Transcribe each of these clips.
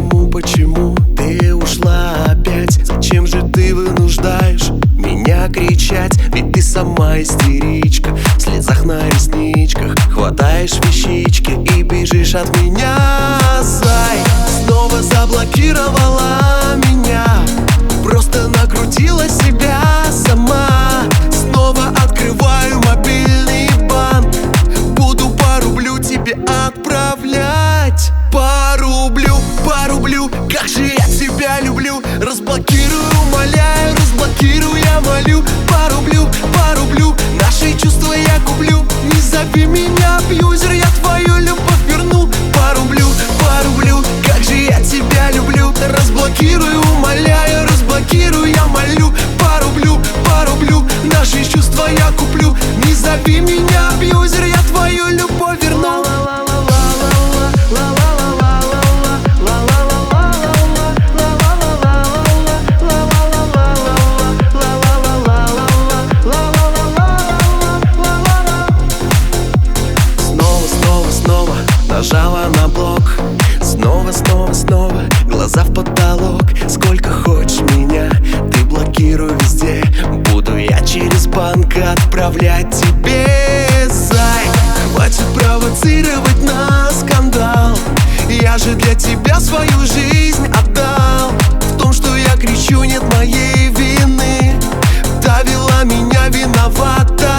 почему ты ушла опять? Зачем же ты вынуждаешь меня кричать? Ведь ты сама истеричка, в слезах на ресничках. Хватаешь вещички и бежишь от меня, зай. Снова заблокировала меня, просто накрутила себя сама. Снова открываю мобильный банк, буду по рублю тебе отправлять. По рублю, как же я тебя люблю. Разблокирую, умоляю, разблокирую, я молю. По рублю, наши чувства я куплю. Не зови меня абьюзер, я твою любовь верну. По рублю, как же я тебя люблю. Разблокирую, умоляю, разблокирую, я молю. По рублю, наши чувства я куплю. Не зови меня абьюзер, я твою любовь верну. Нажала на блок, снова, глаза в потолок. Сколько хочешь меня, ты блокируй везде. Буду я через банк отправлять тебе, зай. Хватит провоцировать на скандал, я же для тебя свою жизнь отдал. В том, что я кричу, нет моей вины. Довела меня, виновата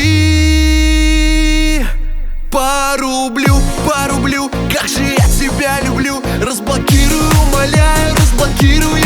ты. По рублю, как же я тебя люблю. Разблокирую, умоляю, разблокирую,